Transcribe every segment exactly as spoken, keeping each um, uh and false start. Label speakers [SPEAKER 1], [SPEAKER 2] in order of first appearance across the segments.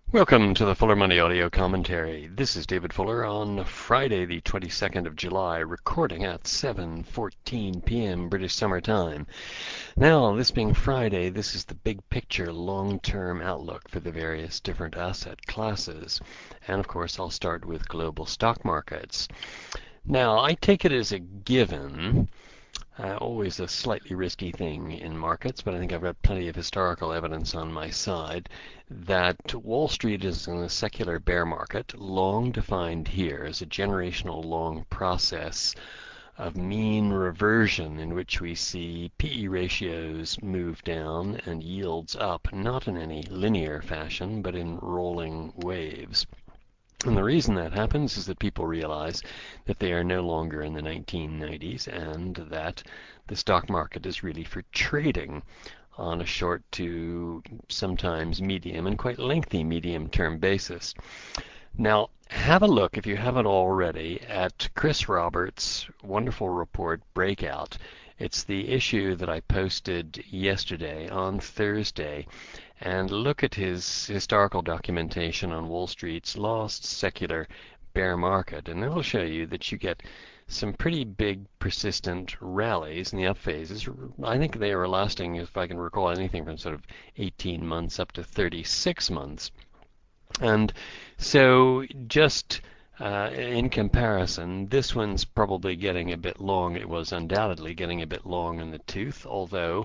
[SPEAKER 1] Welcome to the Fuller Money Audio Commentary. This is David Fuller on Friday, the twenty-second of July, recording at seven fourteen p m British Summer Time. Now, this being Friday, this is the big picture long-term outlook for the various different asset classes. And of course, I'll start with global stock markets. Now, I take it as a given, Uh, always a slightly risky thing in markets, but I think I've got plenty of historical evidence on my side that Wall Street is in a secular bear market, long defined here as a generational long process of mean reversion in which we see P E ratios move down and yields up, not in any linear fashion, but in rolling waves. And the reason that happens is that people realize that they are no longer in the nineteen nineties and that the stock market is really for trading on a short to sometimes medium and quite lengthy medium term basis. Now, have a look, if you haven't already, at Chris Roberts' wonderful report, Breakout. It's the issue that I posted yesterday on Thursday. And look at his historical documentation on Wall Street's last secular bear market, and it'll show you that you get some pretty big persistent rallies in the up phases. I think they were lasting, if I can recall, anything from sort of eighteen months up to thirty-six months. And so just uh, in comparison, this one's probably getting a bit long. It was undoubtedly getting a bit long in the tooth, although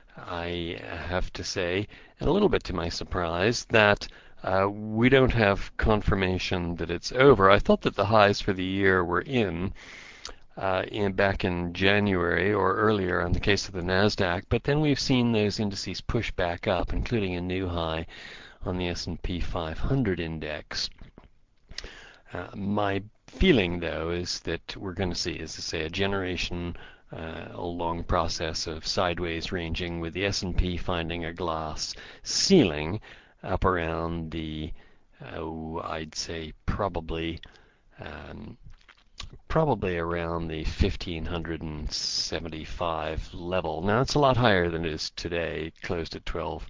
[SPEAKER 1] I have to say, and a little bit to my surprise, that uh, we don't have confirmation that it's over. I thought that the highs for the year were in, uh, in back in January or earlier in the case of the NASDAQ, but then we've seen those indices push back up, including a new high on the S and P five hundred index. Uh, my feeling, though, is that we're going to see, as I say, a generation Uh, a long process of sideways ranging, with the S and P finding a glass ceiling up around the, oh, I'd say probably um, probably around the fifteen seventy-five level. Now it's a lot higher than it is today, closed at twelve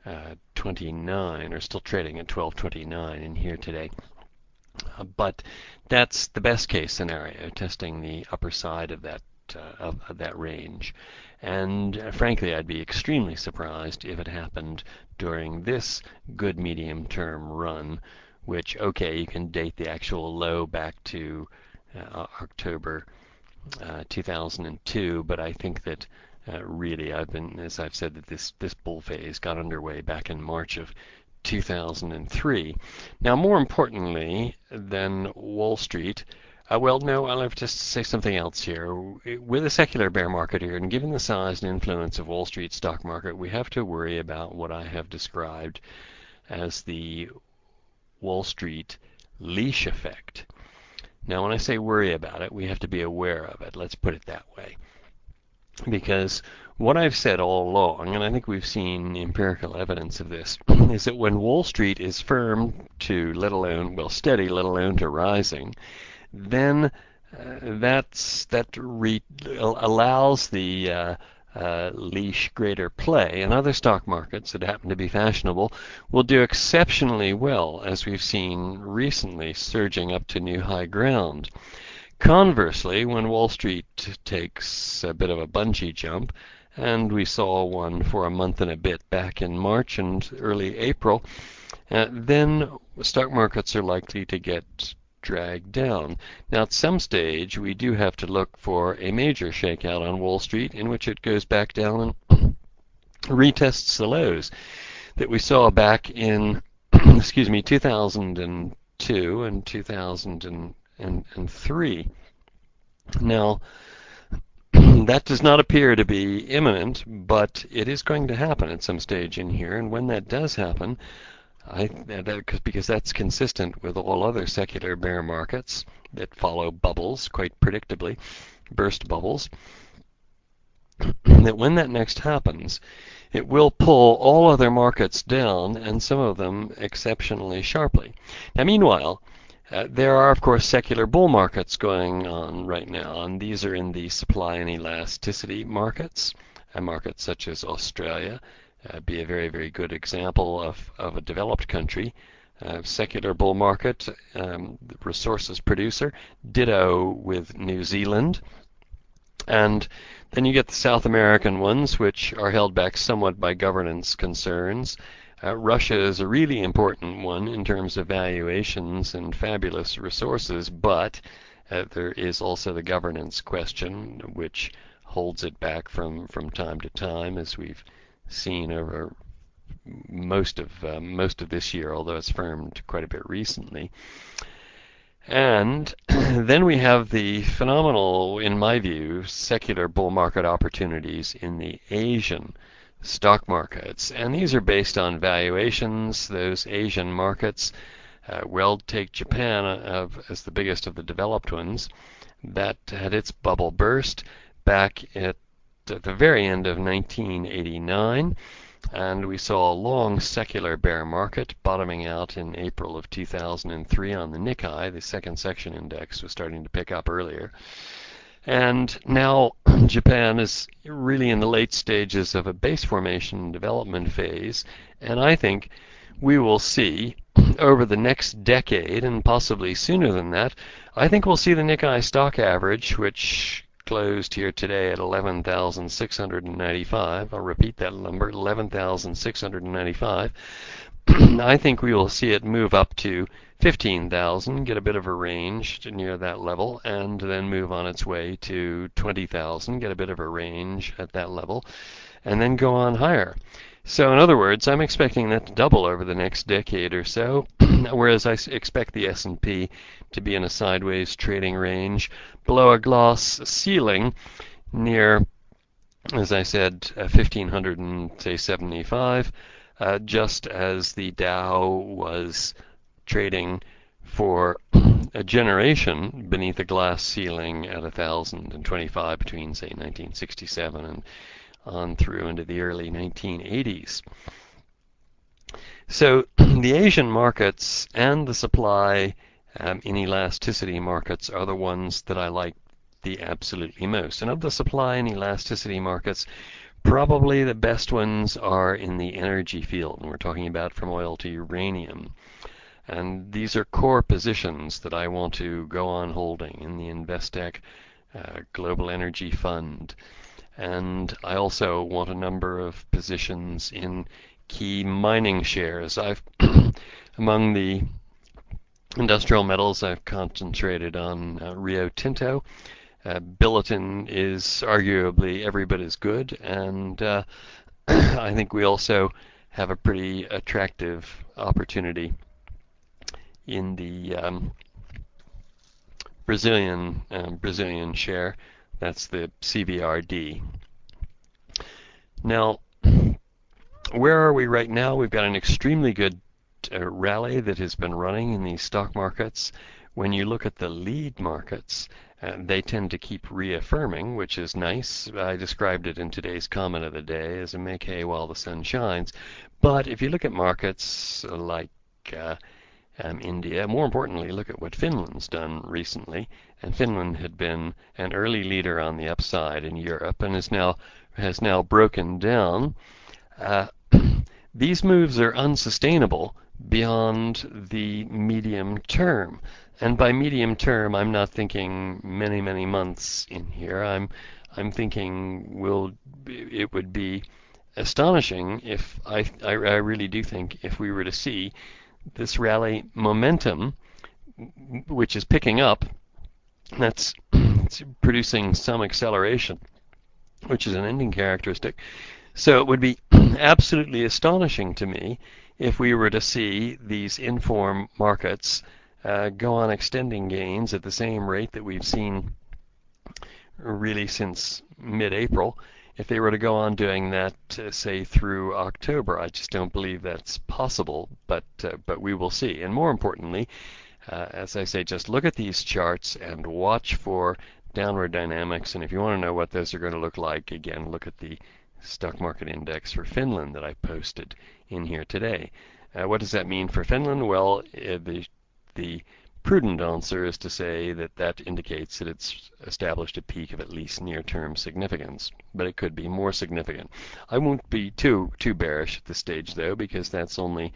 [SPEAKER 1] twenty-nine, or still trading at twelve twenty-nine in here today. Uh, but that's the best case scenario, testing the upper side of that Uh, of, of that range. And uh, frankly, I'd be extremely surprised if it happened during this good medium-term run, which, okay, you can date the actual low back to uh, October uh, two thousand two, but I think that uh, really I've been, as I've said, that this, this bull phase got underway back in March of two thousand three. Now, more importantly than Wall Street, Uh, well, no, I'll have to say something else here. With a secular bear market here, and given the size and influence of Wall Street stock market, we have to worry about what I have described as the Wall Street leash effect. Now, when I say worry about it, we have to be aware of it. Let's put it that way. Because what I've said all along, and I think we've seen empirical evidence of this, is that when Wall Street is firm to, let alone, well, steady, let alone to rising, then uh, that's that re- allows the uh, uh, leash greater play, and other stock markets that happen to be fashionable will do exceptionally well, as we've seen recently, surging up to new high ground. Conversely, when Wall Street takes a bit of a bungee jump, and we saw one for a month and a bit back in March and early April, uh, then stock markets are likely to get dragged down. Now, at some stage, we do have to look for a major shakeout on Wall Street in which it goes back down and retests the lows that we saw back in, excuse me, two thousand two and two thousand three. Now, that does not appear to be imminent, but it is going to happen at some stage in here, and when that does happen, I, that, because that's consistent with all other secular bear markets that follow bubbles quite predictably, burst bubbles, that when that next happens, it will pull all other markets down, and some of them exceptionally sharply. Now, meanwhile, uh, there are, of course, secular bull markets going on right now, and these are in the supply and elasticity markets, uh, markets such as Australia, Uh, be a very, very good example of, of a developed country uh, secular bull market, um, resources producer. Ditto with New Zealand. And then you get the South American ones, which are held back somewhat by governance concerns. Uh, Russia is a really important one in terms of valuations and fabulous resources, but uh, there is also the governance question, which holds it back from, from time to time, as we've seen over most of uh, most of this year, although it's firmed quite a bit recently. And then we have the phenomenal, in my view, secular bull market opportunities in the Asian stock markets. And these are based on valuations. Those Asian markets, uh, well, take Japan uh, as the biggest of the developed ones. That had its bubble burst back at, at the very end of nineteen eighty-nine. And we saw a long secular bear market bottoming out in April of two thousand three on the Nikkei. The second section index was starting to pick up earlier. And now Japan is really in the late stages of a base formation development phase. And I think we will see over the next decade, and possibly sooner than that, I think we'll see the Nikkei stock average, which closed here today at eleven thousand six hundred ninety-five. I'll repeat that number, eleven thousand six hundred ninety-five. I think we will see it move up to fifteen thousand, get a bit of a range to near that level, and then move on its way to twenty thousand, get a bit of a range at that level, and then go on higher. So in other words, I'm expecting that to double over the next decade or so, whereas I expect the S and P to be in a sideways trading range below a gloss ceiling near, as I said, uh, fifteen seventy-five, uh, just as the Dow was trading for a generation beneath a glass ceiling at one thousand twenty-five between, say, nineteen sixty-seven and on through into the early nineteen eighties. So the Asian markets and the supply um, inelasticity markets are the ones that I like the absolutely most. And of the supply and elasticity markets, probably the best ones are in the energy field, and we're talking about from oil to uranium. And these are core positions that I want to go on holding in the Investec uh, Global Energy Fund. And I also want a number of positions in key mining shares. I've among the industrial metals, I've concentrated on uh, Rio Tinto. Uh, Billiton is arguably every bit as good, and uh, I think we also have a pretty attractive opportunity in the um, Brazilian um, Brazilian share. That's the C V R D. Now, where are we right now? We've got an extremely good uh, rally that has been running in these stock markets. When you look at the lead markets, uh, they tend to keep reaffirming, which is nice. I described it in today's comment of the day as a make hay while the sun shines. But if you look at markets like uh, Um, India. More importantly, look at what Finland's done recently. And Finland had been an early leader on the upside in Europe and is now has now broken down. Uh, these moves are unsustainable beyond the medium term. And by medium term, I'm not thinking many, many months in here. I'm I'm thinking will it would be astonishing if I I, I really do think if we were to see this rally momentum, which is picking up, that's producing some acceleration, which is an ending characteristic. So it would be absolutely astonishing to me if we were to see these inform markets uh, go on extending gains at the same rate that we've seen really since mid-April. If they were to go on doing that, uh, say, through October, I just don't believe that's possible, but uh, but we will see. And more importantly, uh, as I say, just look at these charts and watch for downward dynamics. And if you want to know what those are going to look like, again, look at the stock market index for Finland that I posted in here today. Uh, what does that mean for Finland? Well, uh, the the prudent answer is to say that that indicates that it's established a peak of at least near-term significance, but it could be more significant. I won't be too too bearish at this stage, though, because that's only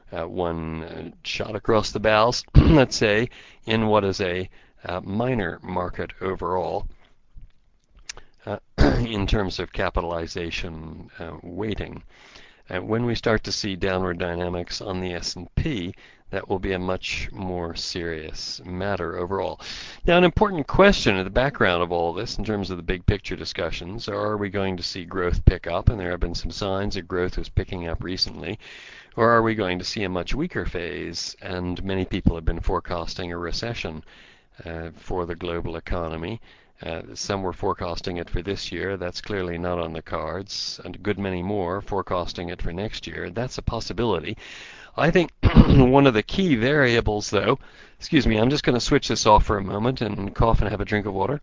[SPEAKER 1] uh, one uh, shot across the bows, let's say, in what is a uh, minor market overall uh, in terms of capitalization uh, weighting. And when we start to see downward dynamics on the S and P, that will be a much more serious matter overall. Now, an important question in the background of all this, in terms of the big picture discussions, are we going to see growth pick up? And there have been some signs that growth was picking up recently. Or are we going to see a much weaker phase? And many people have been forecasting a recession uh, for the global economy. Uh, some were forecasting it for this year. That's clearly not on the cards. And a good many more forecasting it for next year. That's a possibility. I think one of the key variables, though, excuse me, I'm just going to switch this off for a moment and cough and have a drink of water.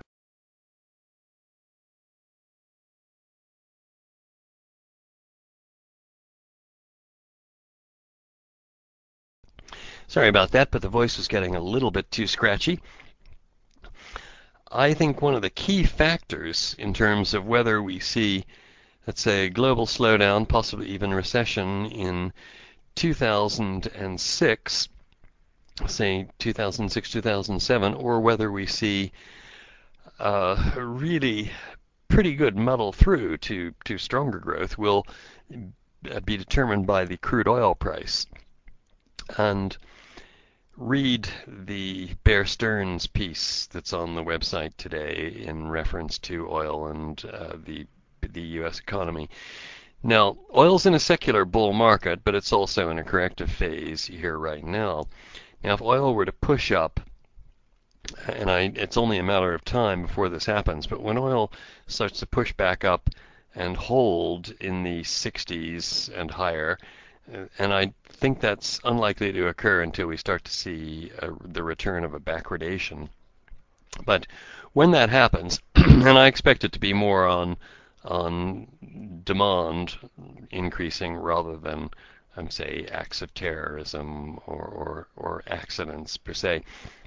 [SPEAKER 1] Sorry about that, but the voice was getting a little bit too scratchy. I think one of the key factors in terms of whether we see, let's say, a global slowdown, possibly even recession in two thousand six, say two thousand six, two thousand seven, or whether we see uh, really pretty good muddle through to, to stronger growth will be determined by the crude oil price. And read the Bear Stearns piece that's on the website today in reference to oil and uh, the the U S economy. Now, oil's in a secular bull market, but it's also in a corrective phase here right now. Now, if oil were to push up, and I, it's only a matter of time before this happens, but when oil starts to push back up and hold in the sixties and higher, and I think that's unlikely to occur until we start to see uh, the return of a backwardation. But when that happens, and I expect it to be more on on demand increasing rather than, um, say, acts of terrorism or, or, or accidents per se.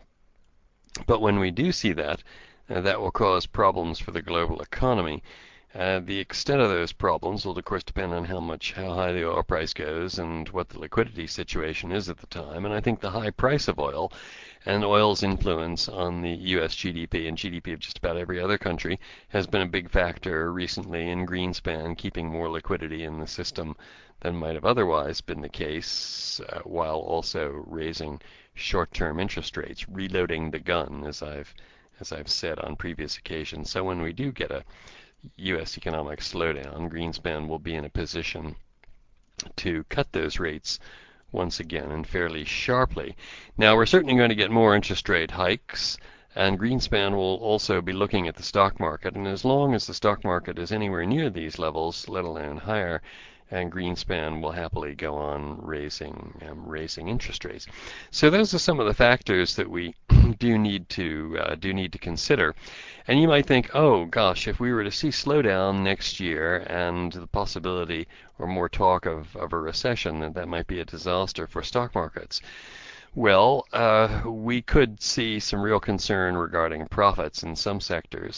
[SPEAKER 1] But when we do see that, uh, that will cause problems for the global economy. Uh, the extent of those problems will, of course, depend on how much, how high the oil price goes and what the liquidity situation is at the time. And I think the high price of oil and oil's influence on the U S G D P and G D P of just about every other country has been a big factor recently in Greenspan keeping more liquidity in the system than might have otherwise been the case, uh, while also raising short-term interest rates, reloading the gun, as I've as I've said on previous occasions. So when we do get a U S economic slowdown, Greenspan will be in a position to cut those rates once again and fairly sharply. Now, we're certainly going to get more interest rate hikes, and Greenspan will also be looking at the stock market. And as long as the stock market is anywhere near these levels, let alone higher, and Greenspan will happily go on raising um, raising interest rates. So those are some of the factors that we do need to uh, do need to consider. And you might think, oh gosh, if we were to see slowdown next year and the possibility or more talk of, of a recession, that that might be a disaster for stock markets. Well, uh, we could see some real concern regarding profits in some sectors,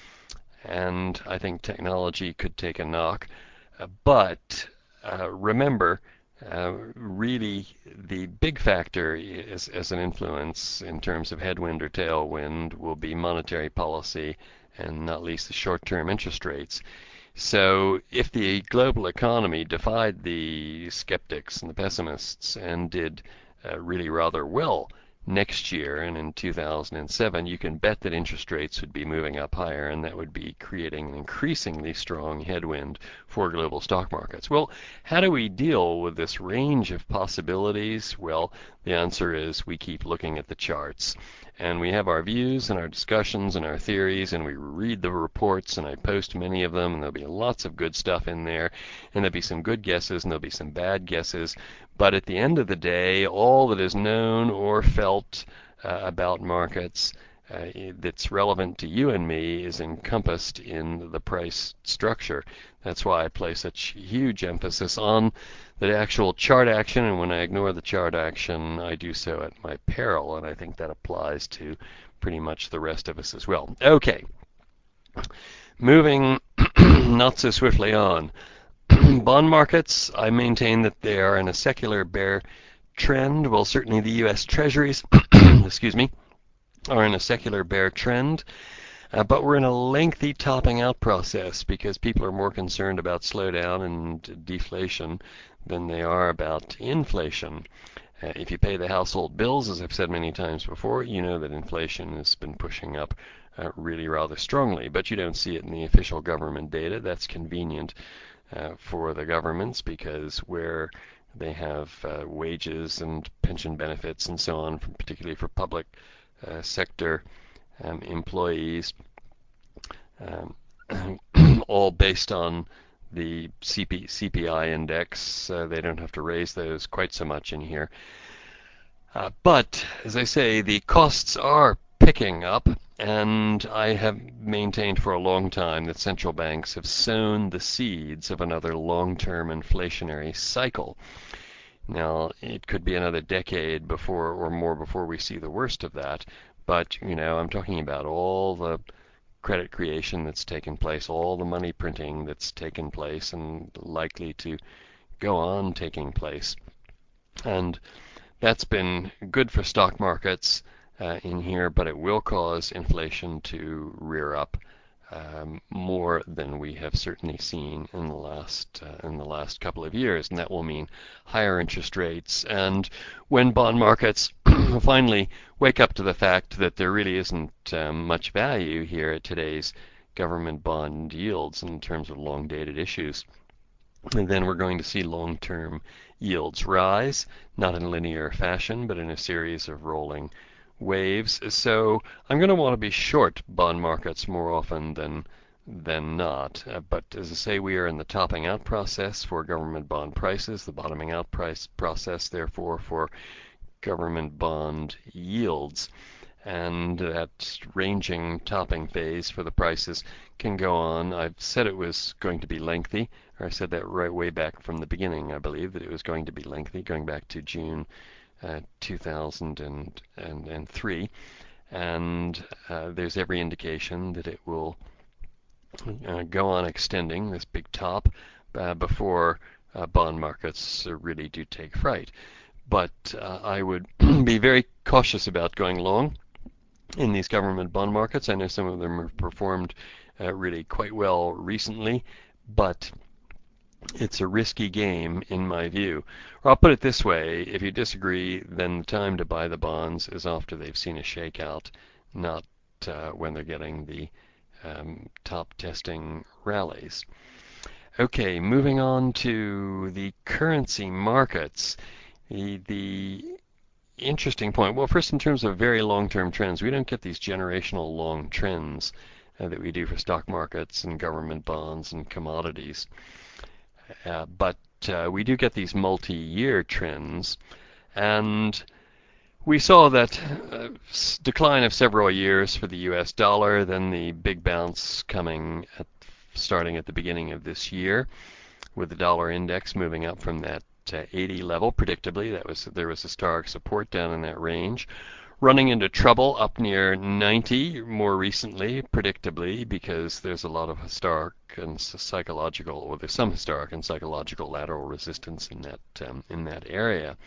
[SPEAKER 1] and I think technology could take a knock. Uh, but uh, remember, uh, really the big factor is, as an influence in terms of headwind or tailwind will be monetary policy and not least the short-term interest rates. So if the global economy defied the skeptics and the pessimists and did uh, really rather well next year and in two thousand seven, you can bet that interest rates would be moving up higher, and that would be creating an increasingly strong headwind for global stock markets. Well, how do we deal with this range of possibilities? Well, the answer is we keep looking at the charts. And we have our views and our discussions and our theories, and we read the reports, and I post many of them, and there'll be lots of good stuff in there, and there'll be some good guesses, and there'll be some bad guesses. But at the end of the day, all that is known or felt uh, about markets uh, that's relevant to you and me is encompassed in the price structure. That's why I place such huge emphasis on the actual chart action, and when I ignore the chart action, I do so at my peril, and I think that applies to pretty much the rest of us as well. Okay, moving not so swiftly on. Bond markets, I maintain that they are in a secular bear trend. Well, certainly the U S Treasuries, excuse me, are in a secular bear trend. Uh, but we're in a lengthy topping out process because people are more concerned about slowdown and deflation than they are about inflation. Uh, if you pay the household bills, as I've said many times before, you know that inflation has been pushing up uh, really rather strongly, but you don't see it in the official government data. That's convenient uh, for the governments because where they have uh, wages and pension benefits and so on, particularly for public uh, sector um, employees, um, all based on the C P, C P I index. Uh, they don't have to raise those quite so much in here. Uh, but, as I say, the costs are picking up, and I have maintained for a long time that central banks have sown the seeds of another long-term inflationary cycle. Now, it could be another decade before or more before we see the worst of that, but, you know, I'm talking about all the credit creation that's taken place, all the money printing that's taken place and likely to go on taking place. And that's been good for stock markets uh, in here, but it will cause inflation to rear up um, more than we have certainly seen in the last uh, in the last couple of years, and that will mean higher interest rates. And when bond markets finally wake up to the fact that there really isn't um, much value here at today's government bond yields in terms of long-dated issues, and then we're going to see long-term yields rise, not in linear fashion, but in a series of rolling waves. So I'm going to want to be short bond markets more often than than not. Uh, but as I say, we are in the topping out process for government bond prices, the bottoming out price process, therefore, for government bond yields. And that ranging topping phase for the prices can go on. I've said it was going to be lengthy, or I said that right way back from the beginning, I believe, that it was going to be lengthy, going back to June uh, two thousand three. And uh, there's every indication that it will uh, go on extending this big top uh, before uh, bond markets really do take fright. But uh, I would be very cautious about going long in these government bond markets. I know some of them have performed uh, really quite well recently, but it's a risky game in my view. Or I'll put it this way, if you disagree, then the time to buy the bonds is after they've seen a shakeout, not uh, when they're getting the um, top testing rallies. Okay, moving on to the currency markets. The, the interesting point. Well, first, in terms of very long-term trends, we don't get these generational long trends uh, that we do for stock markets and government bonds and commodities. Uh, but uh, we do get these multi-year trends, and we saw that uh, decline of several years for the U S dollar, then the big bounce coming at, starting at the beginning of this year, with the dollar index moving up from that uh, eighty level. Predictably, that was there was historic support down in that range, running into trouble up near ninety more recently, predictably, because there's a lot of historic and psychological, or there's some historic and psychological lateral resistance in that um, in that area.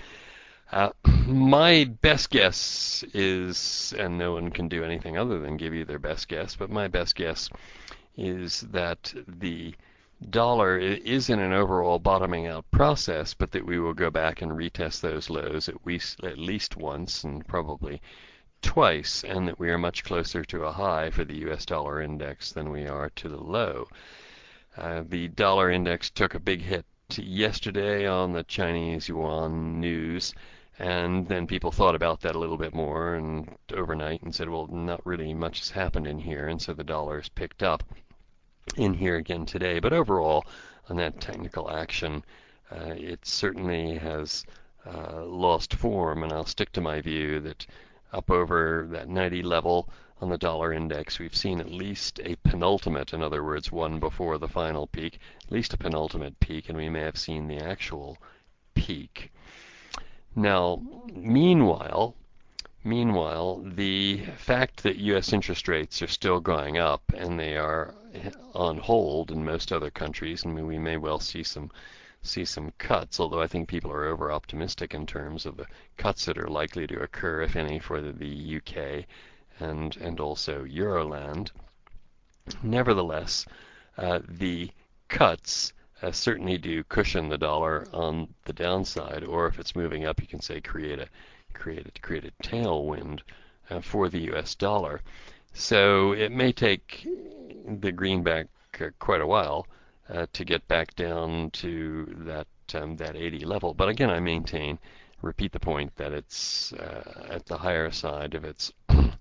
[SPEAKER 1] Uh, my best guess is, and no one can do anything other than give you their best guess, but my best guess is that the dollar is in an overall bottoming out process, but that we will go back and retest those lows at least, at least once and probably twice, and that we are much closer to a high for the U S dollar index than we are to the low. Uh, the dollar index took a big hit yesterday on the Chinese yuan news, and then people thought about that a little bit more and overnight and said, well, not really much has happened in here, and so the dollar's picked up in here again today. But overall, on that technical action, uh, it certainly has uh, lost form, and I'll stick to my view that up over that ninety level on the dollar index, we've seen at least a penultimate, in other words, one before the final peak, at least a penultimate peak, and we may have seen the actual peak. Now, meanwhile, Meanwhile, the fact that U S interest rates are still going up, and they are on hold in most other countries, and we may well see some see some cuts, although I think people are over optimistic in terms of the cuts that are likely to occur, if any, for the, the U K and and also Euroland. Nevertheless, uh, the cuts uh, certainly do cushion the dollar on the downside, or if it's moving up, you can say create a create a create a tailwind uh, for the U S dollar. So it may take the greenback uh, quite a while uh, to get back down to that um, that eighty level. But again, I maintain, repeat the point that it's uh, at the higher side of its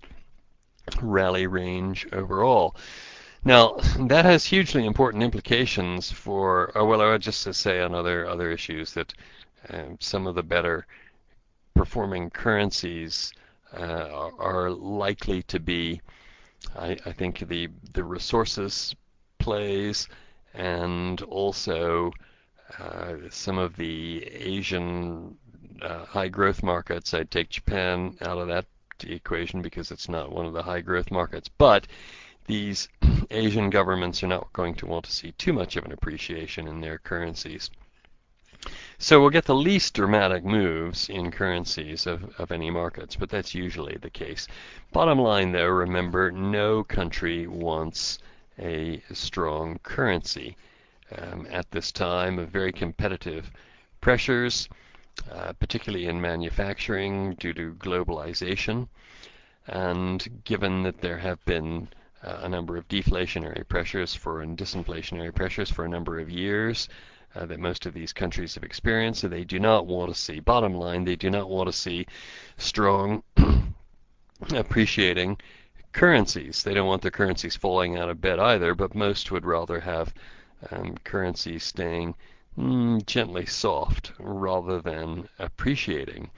[SPEAKER 1] rally range overall. Now, that has hugely important implications for, or well, I would just to say on other other issues that um, some of the better performing currencies uh, are, are likely to be, I, I think, the the resources plays, and also uh, some of the Asian uh, high growth markets. I'd take Japan out of that equation because it's not one of the high growth markets, but these Asian governments are not going to want to see too much of an appreciation in their currencies. So we'll get the least dramatic moves in currencies of, of any markets, but that's usually the case. Bottom line, though, remember, no country wants a strong currency. Um, at this time of very competitive pressures, uh, particularly in manufacturing due to globalization, and given that there have been uh, a number of deflationary pressures for and disinflationary pressures for a number of years uh, that most of these countries have experienced, so they do not want to see, bottom line, they do not want to see strong appreciating currencies. They don't want their currencies falling out of bed either, but most would rather have um, currencies staying mm, gently soft rather than appreciating.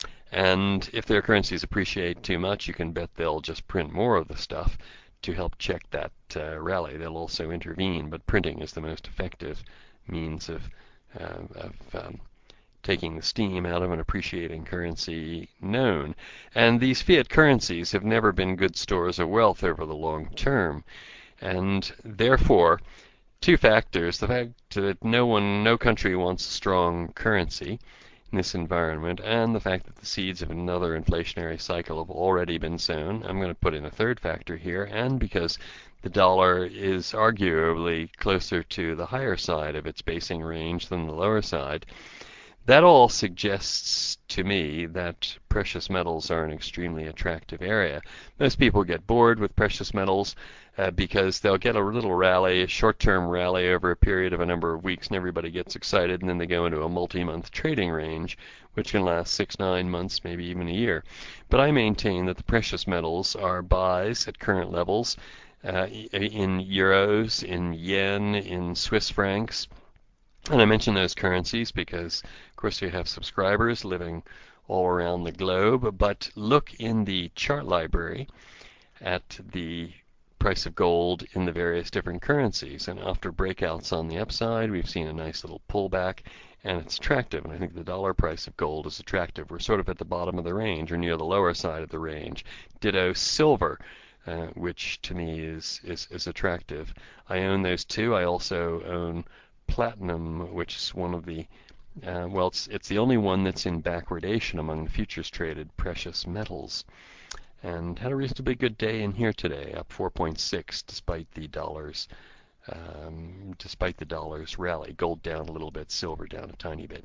[SPEAKER 1] And if their currencies appreciate too much, you can bet they'll just print more of the stuff to help check that uh, rally. They'll also intervene, but printing is the most effective means of, uh, of um, taking the steam out of an appreciating currency known. And these fiat currencies have never been good stores of wealth over the long term. And therefore, two factors: the fact that no one, no country wants a strong currency in this environment, and the fact that the seeds of another inflationary cycle have already been sown. I'm going to put in a third factor here, and because the dollar is arguably closer to the higher side of its basing range than the lower side, that all suggests to me that precious metals are an extremely attractive area. Most people get bored with precious metals uh, because they'll get a little rally, a short-term rally over a period of a number of weeks, and everybody gets excited, and then they go into a multi-month trading range, which can last six, nine months, maybe even a year. But I maintain that the precious metals are buys at current levels uh, in euros, in yen, in Swiss francs. And I mention those currencies because, of course, we have subscribers living all around the globe. But look in the chart library at the price of gold in the various different currencies. And after breakouts on the upside, we've seen a nice little pullback, and it's attractive. And I think the dollar price of gold is attractive. We're sort of at the bottom of the range, or near the lower side of the range. Ditto silver, uh, which to me is, is, is attractive. I own those two. I also own platinum, which is one of the, uh, well, it's, it's the only one that's in backwardation among the futures traded precious metals. And had a reasonably good day in here today, up four point six despite the dollars, um, despite the dollars rally. Gold down a little bit, silver down a tiny bit.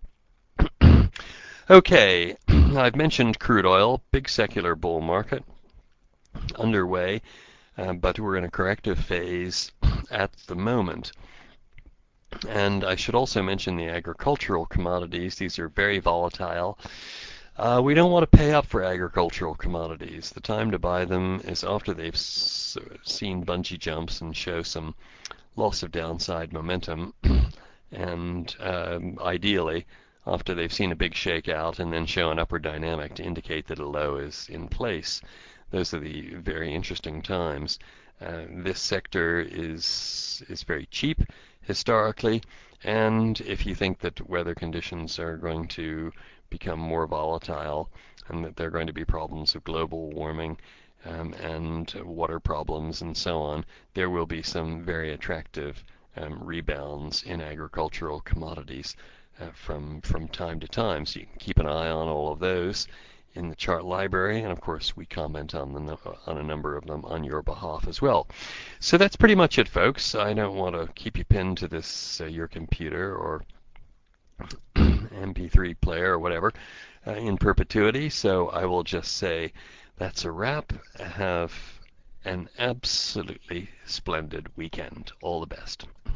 [SPEAKER 1] Okay, I've mentioned crude oil, big secular bull market underway, uh, but we're in a corrective phase at the moment. And I should also mention the agricultural commodities. These are very volatile. Uh, we don't want to pay up for agricultural commodities. The time to buy them is after they've s- seen bungee jumps and show some loss of downside momentum, and um, ideally after they've seen a big shakeout and then show an upward dynamic to indicate that a low is in place. Those are the very interesting times. Uh, this sector is is very cheap historically, and if you think that weather conditions are going to become more volatile, and that there are going to be problems of global warming um, and water problems and so on, there will be some very attractive um, rebounds in agricultural commodities uh, from from time to time. So you can keep an eye on all of those in the chart library, and of course we comment on the on a number of them on your behalf as well. So that's pretty much it, folks. I don't want to keep you pinned to this uh, your computer or M P three player or whatever uh, in perpetuity. So I will just say that's a wrap. Have an absolutely splendid weekend. All the best.